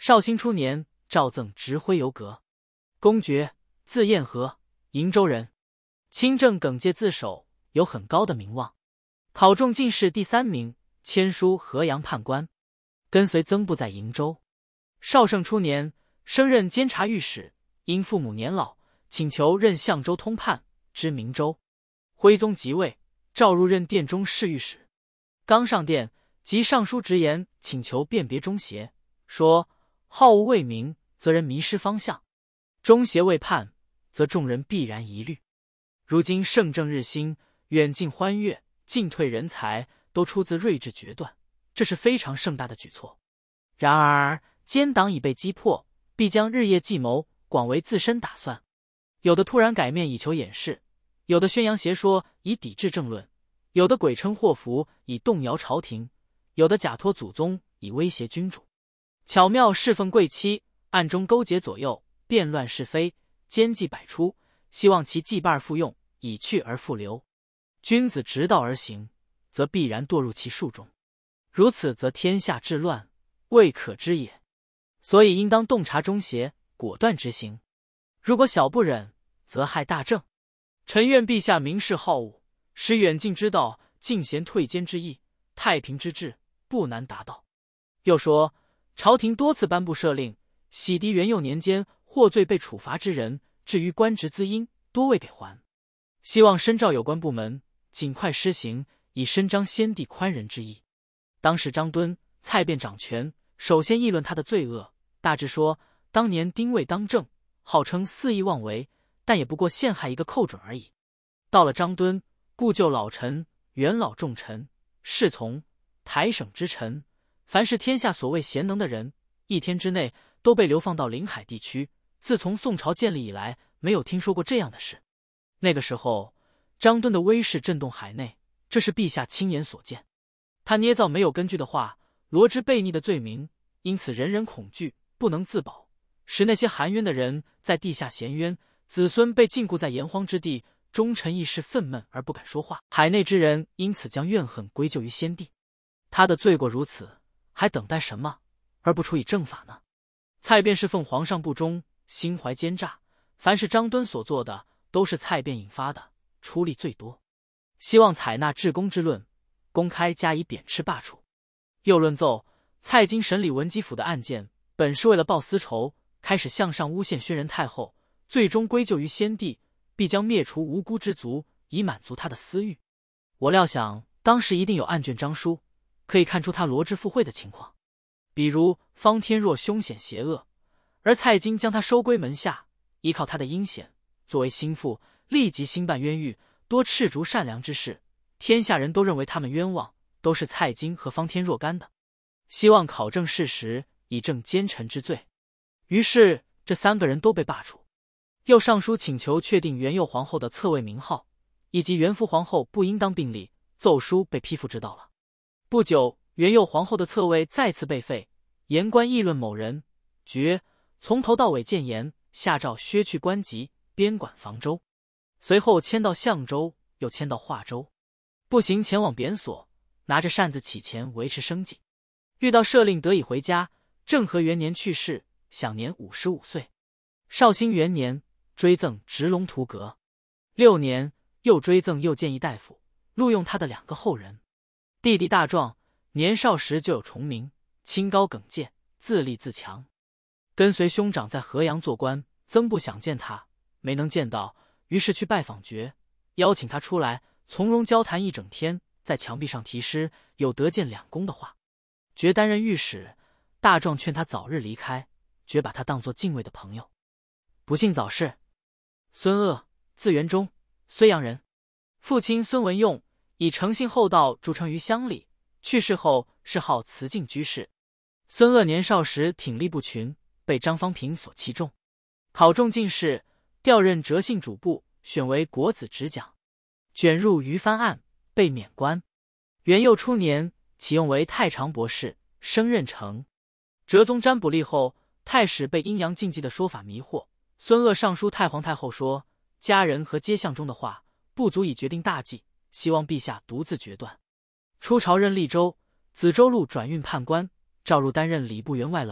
绍兴初年，诏赠直徽游阁。公爵，字彦和，瀛州人，清正耿介自首，有很高的名望，考中进士第三名，迁书河阳判官，跟随曾布在瀛州。绍圣初年，升任监察御史，因父母年老，请求任相州通判，知明州。徽宗即位，召入任殿中侍御史。刚上殿，即上书直言，请求辨别中邪，说好恶未明，则人迷失方向；中邪未判，则众人必然疑虑。如今圣政日新，远近欢悦，进退人才都出自睿智决断，这是非常盛大的举措。然而奸党已被击破，必将日夜计谋，广为自身打算。有的突然改面以求掩饰，有的宣扬邪说以抵制政论，有的鬼称祸福以动摇朝廷，有的假托祖宗以威胁君主，巧妙侍奉贵戚，暗中勾结左右，变乱是非，奸计百出，希望其计罢而复用，以去而复留。君子直道而行，则必然堕入其术中，如此则天下治乱，未可知也。所以应当洞察中邪，果断执行。如果小不忍，则害大政。臣愿陛下明示好恶，使远近之道尽贤退奸之意，太平之治不难达到。又说朝廷多次颁布赦令，洗涤元佑年间获罪被处罚之人，至于官职资因，多未给还。希望深照有关部门，尽快施行，以伸张先帝宽仁之意。当时张敦、蔡卞掌权，首先议论他的罪恶，大致说当年丁未当政，号称肆意妄为，但也不过陷害一个寇准而已。到了张敦，故旧老臣、元老重臣、侍从、台省之臣，凡是天下所谓贤能的人，一天之内都被流放到临海地区。自从宋朝建立以来，没有听说过这样的事。那个时候，张敦的威势震动海内，这是陛下亲眼所见。他捏造没有根据的话，罗织悖逆的罪名，因此人人恐惧，不能自保，使那些含冤的人在地下衔冤，子孙被禁锢在炎荒之地，忠臣义士愤懑而不敢说话。海内之人因此将怨恨归咎于先帝。他的罪过如此，还等待什么，而不处以正法呢？蔡卞是奉皇上不忠，心怀奸诈，凡是张敦所做的，都是蔡卞引发的，出力最多。希望采纳至公之论，公开加以贬斥罢黜。又论奏蔡京审理文姬府的案件，本是为了报私仇，开始向上诬陷宣仁太后，最终归咎于先帝，必将灭除无辜之族，以满足他的私欲。我料想当时一定有案卷章书，可以看出他罗织附会的情况。比如方天若凶险邪恶，而蔡京将他收归门下，依靠他的阴险，作为心腹，立即兴办冤狱，多赤足善良之事，天下人都认为他们冤枉，都是蔡京和方天若干的。希望考证事实，以正奸臣之罪。于是这三个人都被罢黜。又上书请求确定元佑皇后的侧位名号，以及元福皇后不应当并立，奏书被批复知道了。不久，元佑皇后的侧位再次被废，言官议论某人，决从头到尾谏言，下诏削去官籍，边管房州。随后迁到相州，又迁到华州，步行前往贬所，拿着扇子乞钱维持生计。遇到赦令得以回家。政和元年去世，享年五十五岁。绍兴元年，追赠直龙图阁。六年，又追赠右谏议大夫，录用他的两个后人。弟弟大壮，年少时就有重名，清高耿介，自立自强。跟随兄长在河阳做官，曾不想见他，没能见到，于是去拜访爵，邀请他出来，从容交谈一整天，在墙壁上题诗，有得见两公的话。爵担任御史，大壮劝他早日离开，爵把他当作敬畏的朋友。不幸早逝。孙鄂，字元忠，睢阳人，父亲孙文用以诚信厚道著称于乡里，去世后谥号慈敬居士。孙鄂年少时挺力不群，被张方平所器重，考中进士，调任哲信主簿，选为国子执讲，卷入于藩案，被免官。元佑初年，启用为太常博士，升任丞。哲宗占卜立后，太史被阴阳禁忌的说法迷惑，孙鄂上书太皇太后说，家人和街巷中的话不足以决定大计，希望陛下独自决断。出朝任利州、梓州路转运判官，召入担任礼部员外郎，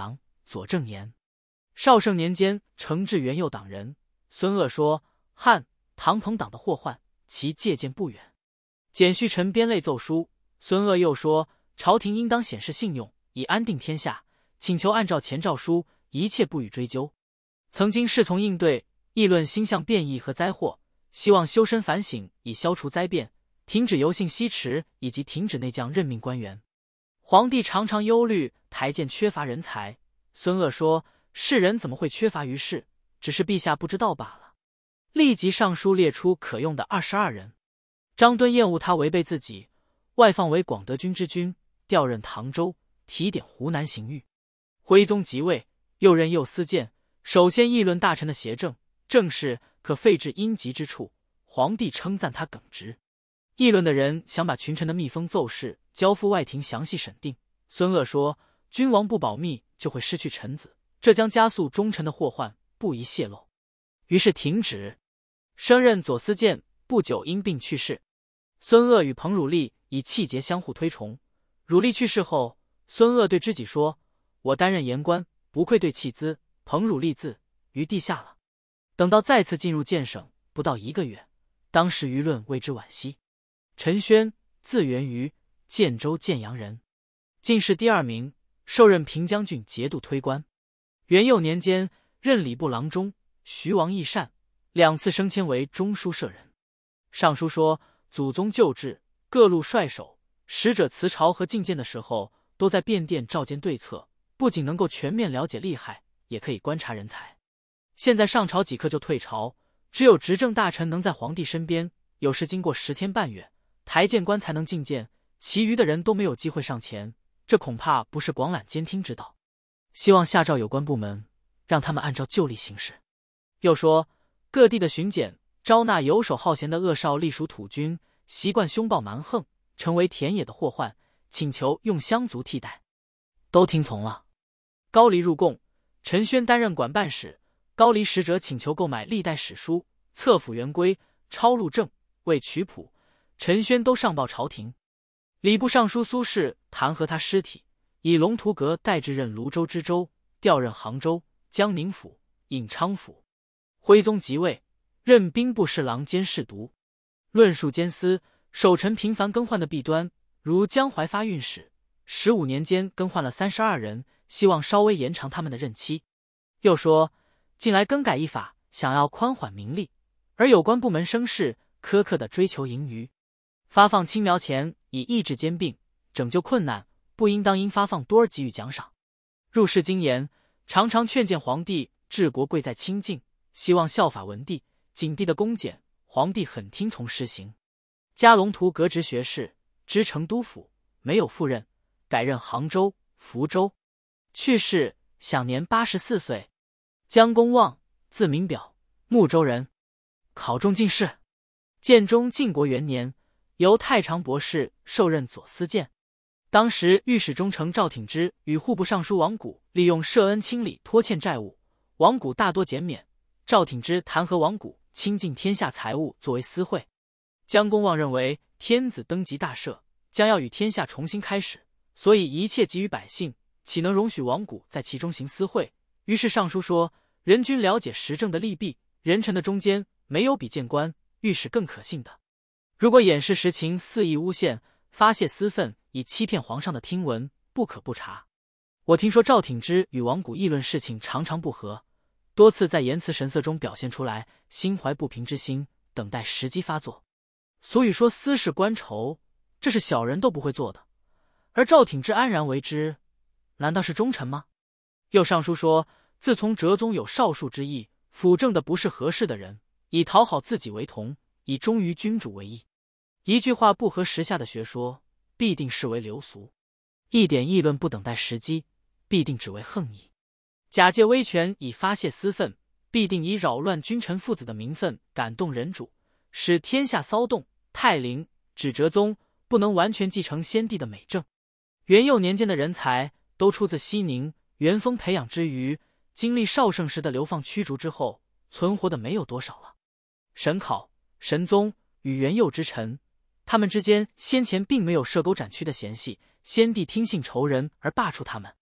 左正言。绍圣年间，承制元佑党人。孙鄂说汉、唐朋党的祸患，其借鉴不远。简续臣编类奏书。孙鄂又说，朝廷应当显示信用，以安定天下，请求按照前诏书，一切不予追究。曾经侍从应对，议论星象变异和灾祸，希望修身反省，以消除灾变，停止游幸西池，以及停止内将任命官员。皇帝常常忧虑台谏缺乏人才。孙鄂说，世人怎么会缺乏于世，只是陛下不知道罢了。立即上书列出可用的二十二人。张敦厌恶他违背自己，外放为广德军之君，调任唐州，提点湖南刑狱。徽宗即位，又任右司谏，首先议论大臣的协政，政事可废置阴疾之处。皇帝称赞他耿直。议论的人想把群臣的密封奏事交付外廷详细审定。孙鄂说，君王不保密，就会失去臣子，这将加速忠臣的祸患，不宜泄露。于是停止。升任左司谏，不久因病去世。孙鄂与彭汝利以气节相互推崇。汝利去世后，孙鄂对知己说，我担任言官，不愧对弃资，彭汝利自于地下了。等到再次进入建省，不到一个月，当时舆论为之惋惜。陈宣，字元瑜，建州建阳人，进士第二名，受任平将军节度推官。元佑年间，任礼部郎中，徐王义善，两次升迁为中书舍人。上书说，祖宗旧制，各路帅首、使者辞朝和觐见的时候，都在便殿召见对策，不仅能够全面了解利害，也可以观察人才。现在上朝几刻就退朝，只有执政大臣能在皇帝身边，有时经过十天半月，台谏官才能觐见，其余的人都没有机会上前，这恐怕不是广揽监听之道。希望下诏有关部门，让他们按照旧例行事。又说，各地的巡检招纳游手好闲的恶少隶属土军，习惯凶暴蛮横，成为田野的祸患，请求用乡族替代。都听从了。高黎入贡，陈宣担任管办使。高黎使者请求购买历代史书、册府原规、抄录证，为曲谱。陈宣都上报朝廷。礼部尚书苏轼弹劾他尸体，以龙图阁代至任泸州知州，调任杭州、江宁府、颍昌府。徽宗即位，任兵部侍郎兼侍读。论述监司，守臣频繁更换的弊端，如江淮发运使，十五年间更换了三十二人，希望稍微延长他们的任期。又说，近来更改一法，想要宽缓民力，而有关部门生事苛刻地追求盈余。发放青苗钱以抑制兼并，拯救困难，不应当因发放多而给予奖赏。入世经言，常常劝谏皇帝治国贵在清静，希望效法文帝、景帝的恭俭，皇帝很听从施行。加龙图革职学士，知成都府，没有赴任，改任杭州、福州。去世，享年八十四岁。江公望，字明表，睦州人，考中进士。建中靖国元年，由太常博士受任左司谏。当时御史中丞赵挺之与户部尚书王谷利用赦恩清理拖欠债务，王谷大多减免。赵挺之弹劾王谷倾尽天下财物作为私贿。江公望认为天子登极大赦，将要与天下重新开始，所以一切给予百姓，岂能容许王谷在其中行私贿？于是上书说，人君了解时政的利弊，人臣的中间没有比谏官、御史更可信的。如果掩饰实情，肆意诬陷，发泄私愤，以欺骗皇上的听闻，不可不查。我听说赵挺之与王谷议论事情常常不和，多次在言辞神色中表现出来心怀不平之心，等待时机发作。俗语说私事官仇，这是小人都不会做的，而赵挺之安然为之，难道是忠臣吗？又上书说，自从哲宗有少数之意，辅政的不是合适的人，以讨好自己为同，以忠于君主为义。一句话不合时下的学说，必定视为流俗；一点议论不等待时机，必定只为横意。假借威权以发泄私愤，必定以扰乱君臣父子的名分感动人主，使天下骚动。太陵指哲宗不能完全继承先帝的美政。元佑年间的人才都出自西宁，元丰培养之余，经历绍圣时的流放驱逐之后，存活的没有多少了。沈考、神宗与元佑之臣，他们之间先前并没有涉钩斩屈的嫌隙，先帝听信仇人而罢黜他们。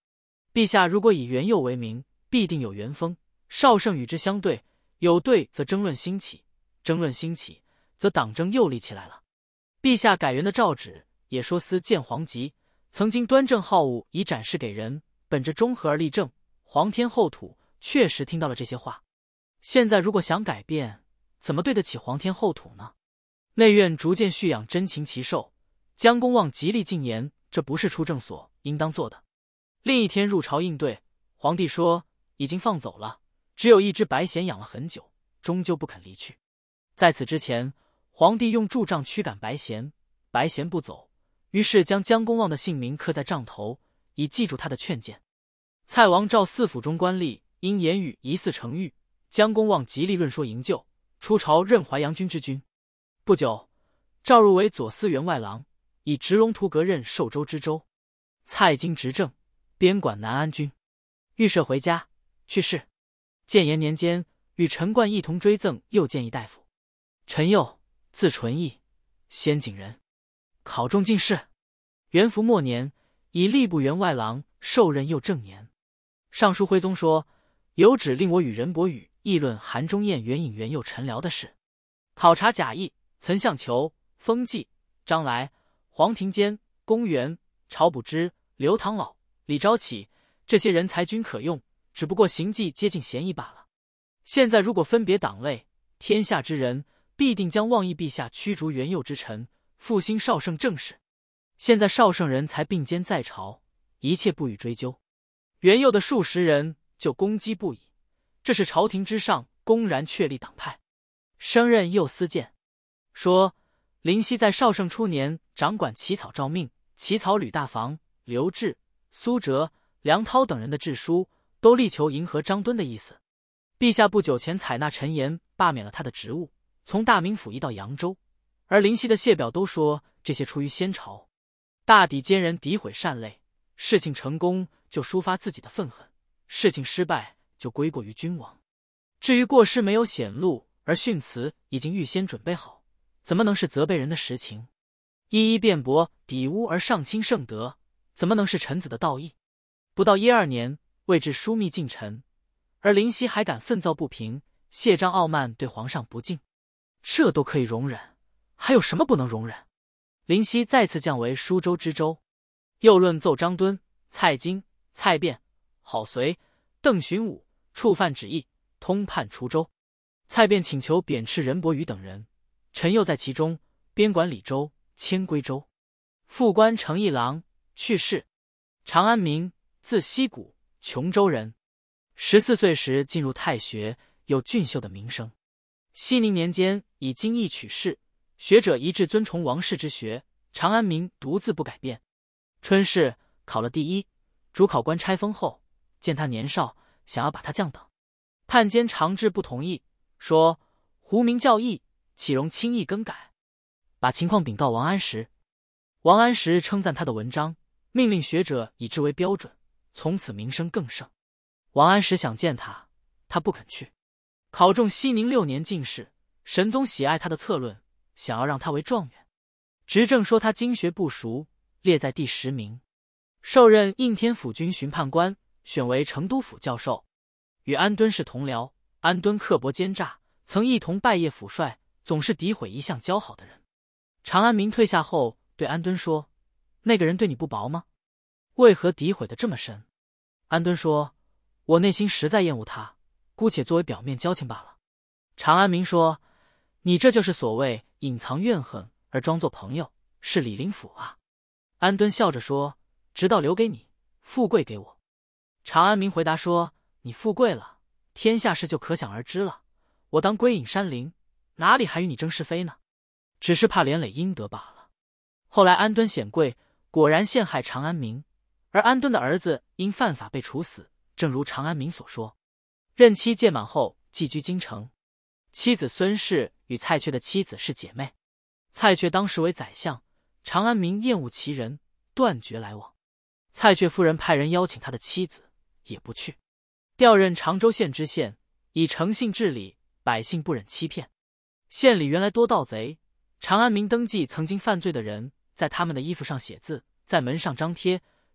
陛下如果以元佑为名，必定有元丰。少圣与之相对，有对则争论兴起，争论兴起则党争又立起来了。陛下改元的诏旨也说司建皇极，曾经端正好恶以展示给人，本着中和而立政。皇天后土确实听到了这些话，现在如果想改变，怎么对得起皇天后土呢？内院逐渐蓄养真禽奇兽，姜公望极力进言，这不是出政所应当做的。另一天入朝应对，皇帝说已经放走了，只有一只白藓养了很久，终究不肯离去。在此之前，皇帝用柱杖驱赶白藓，白藓不走，于是将姜公望的姓名刻在杖头，以记住他的劝谏。蔡王召四府中官吏，因言语疑似成狱，姜公望极力论说营救，出朝任淮阳军之君。不久，召入为左司员外郎，以直龙图阁任寿州知州。蔡京执政，边管南安军。御赦回家，去世。建炎年间，与陈冠一同追赠右谏议大夫。陈佑，字纯义，仙景人，考中进士。元符末年，以吏部员外郎受任右正年。尚书徽宗说，有旨令我与任伯宇议论韩忠彦援引元佑陈辽的事。考察贾谊、岑向求、封季、张来、黄庭坚、公元、晁补之、刘唐老、李昭启这些人才均可用，只不过行迹接近嫌疑罢了。现在如果分别党类，天下之人必定将望议陛下驱逐元佑之臣，复兴少圣政事。现在少圣人才并肩在朝，一切不予追究。元佑的数十人就攻击不已，这是朝廷之上公然确立党派。升任右司谏，说林熙在少圣初年掌管起草诏命，起草吕大房、刘志、苏辙、梁涛等人的制书，都力求迎合张敦的意思。陛下不久前采纳陈言，罢免了他的职务，从大名府移到扬州，而林熙的谢表都说这些出于先朝，大抵奸人诋毁善类，事情成功就抒发自己的愤恨，事情失败就归过于君王。至于过失没有显露，而训词已经预先准备好，怎么能是责备人的实情？一一辩驳抵污而上亲圣德，怎么能是臣子的道义？不到一二年，位至枢密近臣，而林熙还敢愤躁不平，谢张傲慢，对皇上不敬，这都可以容忍，还有什么不能容忍？林熙再次降为舒州知州，又论奏张敦、蔡京、蔡卞、郝绥、邓荀武触犯旨意，通判除州。蔡卞请求贬斥任伯宇等人，陈佑在其中，边管李州、迁归州。副官程一郎去世。长安民，字西谷，琼州人。十四岁时进入太学，有俊秀的名声。熙宁年间以经义取士，学者一致尊崇王氏之学，长安民独自不改变。春试考了第一，主考官拆封后，见他年少，想要把他降等。判监常治不同意，说胡明教义，岂容轻易更改？把情况禀告王安石。王安石称赞他的文章，命令学者以之为标准，从此名声更盛。王安石想见他，他不肯去。考中熙宁六年进士，神宗喜爱他的策论，想要让他为状元。执政说他经学不熟，列在第十名。受任应天府军巡判官，选为成都府教授。与安敦是同僚，安敦刻薄奸诈，曾一同拜谒辅帅，总是诋毁一向交好的人。长安民退下后，对安敦说：“那个人对你不薄吗？为何诋毁得这么深？”安敦说：“我内心实在厌恶他，姑且作为表面交情罢了。”长安民说：“你这就是所谓隐藏怨恨而装作朋友，是李林甫啊。”安敦笑着说：“直道留给你，富贵给我。”长安民回答说：“你富贵了，天下事就可想而知了。我当归隐山林，哪里还与你争是非呢？只是怕连累阴德罢了。”后来安敦显贵，果然陷害长安民，而安敦的儿子因犯法被处死，正如长安民所说。任期届满后，寄居京城。妻子孙氏与蔡确的妻子是姐妹。蔡确当时为宰相，长安民厌恶其人，断绝来往。蔡确夫人派人邀请他的妻子，也不去。调任常州县知县，以诚信治理，百姓不忍欺骗。县里原来多盗贼，长安民登记曾经犯罪的人，在他们的衣服上写字，在门上张贴，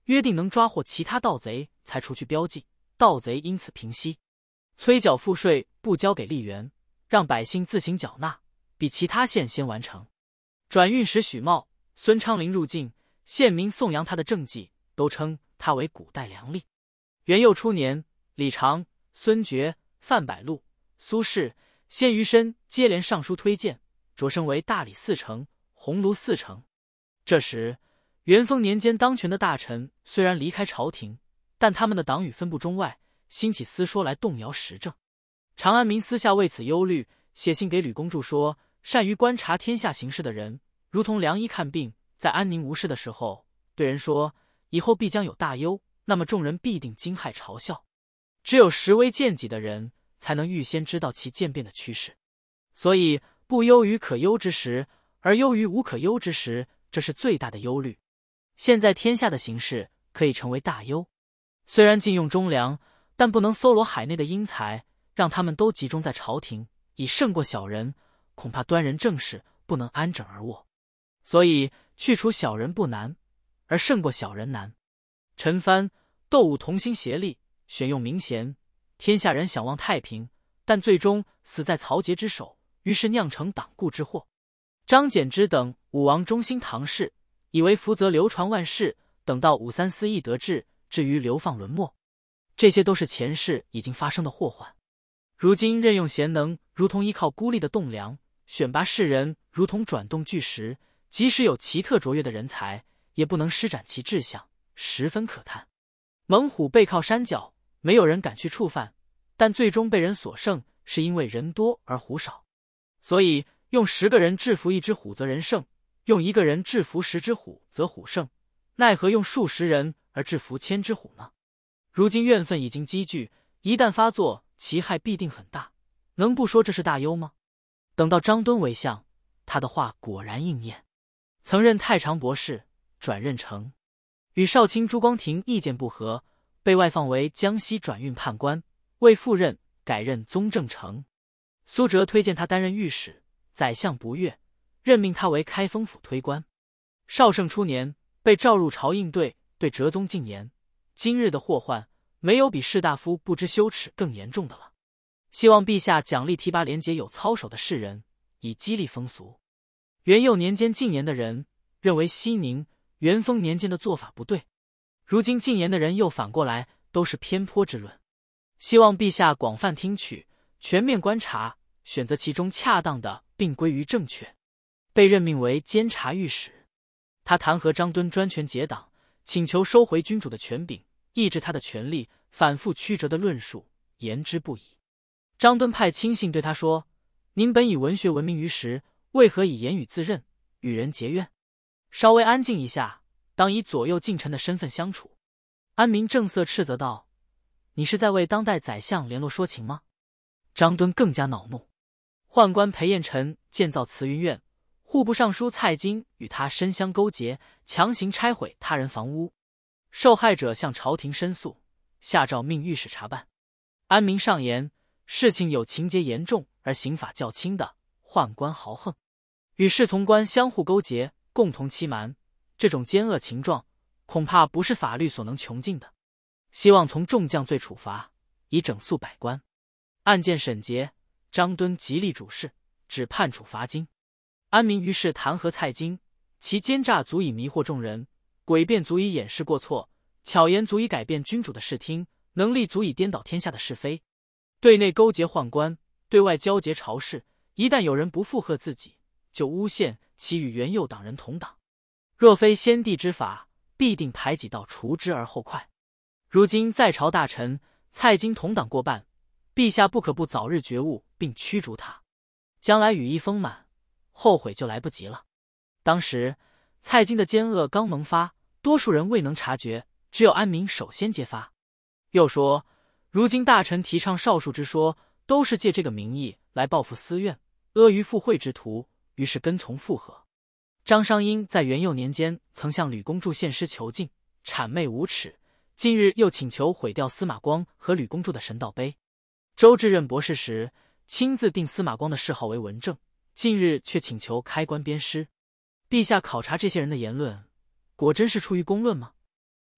约定能抓获其他盗贼才除去标记，盗贼因此平息。催缴赋税不交给吏员，让百姓自行缴纳，比其他县先完成。转运使许茂、孙昌龄入境，县民颂扬他的政绩，都称他为古代良吏。元佑初年，李常、孙觉、范百禄、苏轼、鲜于深接连上书推荐，擢升为大理寺丞、鸿胪寺丞。这时元丰年间当权的大臣虽然离开朝廷，但他们的党羽分布中外，兴起私说来动摇时政。长安民私下为此忧虑，写信给吕公著说，善于观察天下形势的人，如同良医看病，在安宁无事的时候对人说以后必将有大忧，那么众人必定惊骇嘲笑。只有识微见己的人才能预先知道其渐变的趋势，所以不忧于可忧之时，而忧于无可忧之时，这是最大的忧虑。现在天下的形势可以成为大忧，虽然禁用忠良，但不能搜罗海内的英才，让他们都集中在朝廷，以胜过小人，恐怕端人政事不能安枕而卧。所以去除小人不难，而胜过小人难。陈蕃、窦武同心协力，选用明贤，天下人想望太平，但最终死在曹节之手，于是酿成党锢之祸。张柬之等武王忠心唐氏，以为福泽流传万世，等到武三思义得志，至于流放沦没。这些都是前世已经发生的祸患。如今任用贤能，如同依靠孤立的栋梁；选拔士人，如同转动巨石。即使有奇特卓越的人才，也不能施展其志向，十分可叹。猛虎背靠山脚，没有人敢去触犯，但最终被人所胜，是因为人多而虎少。所以用十个人制服一只虎则人胜，用一个人制服十只虎则虎胜，奈何用数十人而制服千只虎呢？如今怨愤已经积聚，一旦发作，其害必定很大，能不说这是大忧吗？等到张敦为相，他的话果然应验。曾任太常博士，转任丞，与少卿朱光庭意见不合，被外放为江西转运判官，未复任，改任宗正丞。苏辙推荐他担任御史，宰相不悦，任命他为开封府推官。绍圣初年，被召入朝应对，对哲宗进言：今日的祸患，没有比士大夫不知羞耻更严重的了。希望陛下奖励提拔廉洁有操守的士人，以激励风俗。元佑年间进言的人认为熙宁、元丰年间的做法不对，如今进言的人又反过来都是偏颇之论。希望陛下广泛听取，全面观察，选择其中恰当的，并归于正确。被任命为监察御史。他弹劾张敦专权结党，请求收回君主的权柄，抑制他的权力，反复曲折的论述，言之不已。张敦派亲信对他说：您本以文学闻名于时，为何以言语自任，与人结怨？稍微安静一下，当以左右近臣的身份相处。安民正色斥责道：你是在为当代宰相联络说情吗？张敦更加恼怒。宦官裴彦辰建造慈云院，户部尚书蔡京与他深相勾结，强行拆毁他人房屋。受害者向朝廷申诉，下诏命御史查办。安民上言，事情有情节严重而刑法较轻的，宦官豪横，与侍从官相互勾结，共同欺瞒，这种奸恶情状，恐怕不是法律所能穷尽的。希望从重降罪处罚，以整肃百官。案件审结，张敦极力主事，只判处罚金。安民于是弹劾蔡京，其奸诈足以迷惑众人，诡辩足以掩饰过错，巧言足以改变君主的视听，能力足以颠倒天下的是非。对内勾结宦官，对外交结朝士，一旦有人不附和自己，就诬陷其与元佑党人同党，若非先帝之法，必定排挤到除之而后快。如今在朝大臣蔡京同党过半，陛下不可不早日觉悟并驱逐他，将来羽翼丰满，后悔就来不及了。当时蔡京的奸恶刚萌发，多数人未能察觉，只有安民首先揭发。又说如今大臣提倡少数之说，都是借这个名义来报复私怨，阿谀附会之徒，于是跟从附和。张商英在元佑年间曾向吕公著献诗求进，谄媚无耻，近日又请求毁掉司马光和吕公著的神道碑。周至任博士时，亲自定司马光的谥号为文正，近日却请求开棺鞭尸。陛下考察这些人的言论，果真是出于公论吗？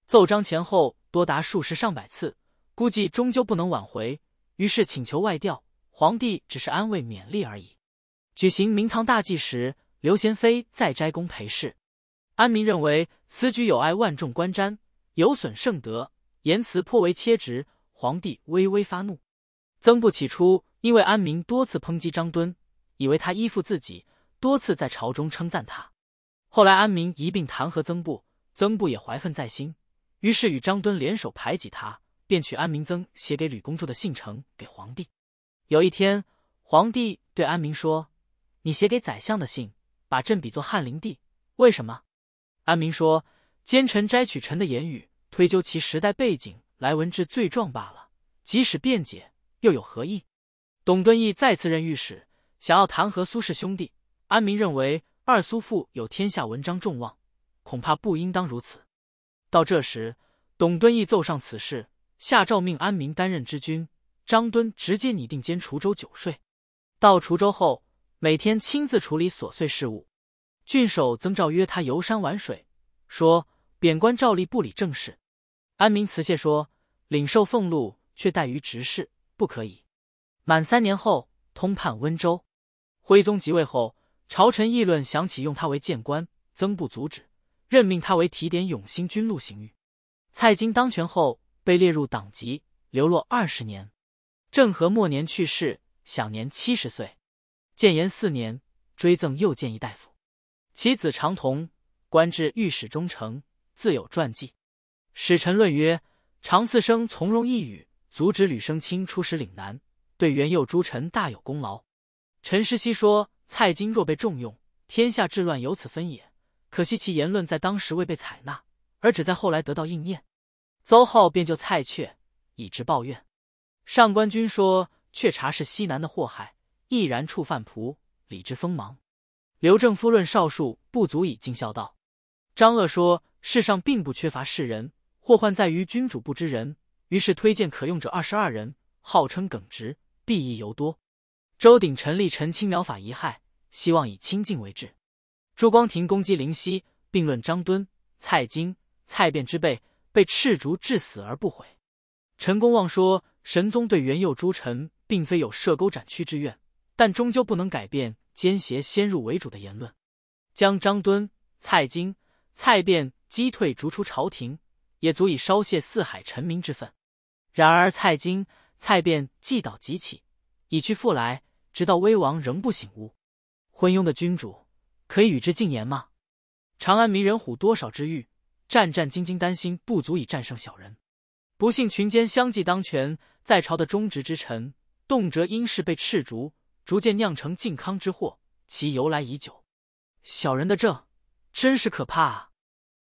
奏章前后多达数十上百次，估计终究不能挽回，于是请求外调。皇帝只是安慰勉励而已。举行明堂大祭时，刘贤妃在斋宫陪侍。安民认为此举有碍万众观瞻，有损圣德，言辞颇为切直，皇帝微微发怒。曾布起初因为安民多次抨击张敦，以为他依附自己，多次在朝中称赞他。后来安民一并弹劾曾布，曾布也怀恨在心，于是与张敦联手排挤他，便取安民曾写给吕公主的信呈给皇帝。有一天，皇帝对安民说：“你写给宰相的信，把朕比作汉灵帝，为什么？”安民说：“奸臣摘取臣的言语，推究其时代背景来文治罪状罢了，即使辩解，又有何益？”董敦义再次任御史，想要弹劾苏氏兄弟。安民认为二苏父有天下文章众望，恐怕不应当如此。到这时，董敦义奏上此事，下诏命安民担任知军，张敦直接拟定兼滁州酒税。到滁州后，每天亲自处理琐碎事务。郡守曾诏约他游山玩水，说贬官照例不理政事。安民辞谢说，领受俸禄却怠于职事，不可以。满三年后，通判温州。徽宗即位后，朝臣议论想起用他为谏官，曾布阻止，任命他为提点永兴军录刑狱。蔡京当权后，被列入党籍，流落二十年。政和末年去世，享年七十岁。建炎四年，追赠右谏议大夫。其子长同官至御史中丞，自有传记。使臣论曰：长次生从容一语，阻止吕生卿出使岭南，对元佑诸臣大有功劳。陈师熙说，蔡京若被重用，天下治乱由此分也。可惜其言论在当时未被采纳，而只在后来得到应验。邹浩便就蔡确，以直抱怨。上官君说，确查是西南的祸害，毅然触犯仆，理之锋芒。刘正夫论少数不足以尽孝道。张鄂说，世上并不缺乏士人，祸患在于君主不知人，于是推荐可用者二十二人，号称耿直，裨益尤多。周鼎陈立陈青苗法遗害，希望以清净为治。朱光庭攻击灵犀，并论张敦、蔡京、蔡卞之辈，被斥逐致死而不悔。陈公望说，神宗对元佑诸臣并非有射钩斩屈之愿，但终究不能改变奸邪先入为主的言论，将张敦、蔡京、蔡卞击退逐出朝廷，也足以稍泄四海臣民之愤。然而蔡京、蔡卞既倒即起，以去复来，直到威王仍不醒悟。昏庸的君主，可以与之进言吗？长安迷人虎多少之欲，战战兢兢担心不足以战胜小人。不幸群奸相继当权，在朝的忠直之臣，动辄因事被斥逐，逐渐酿成靖康之祸，其由来已久。小人的政，真是可怕啊！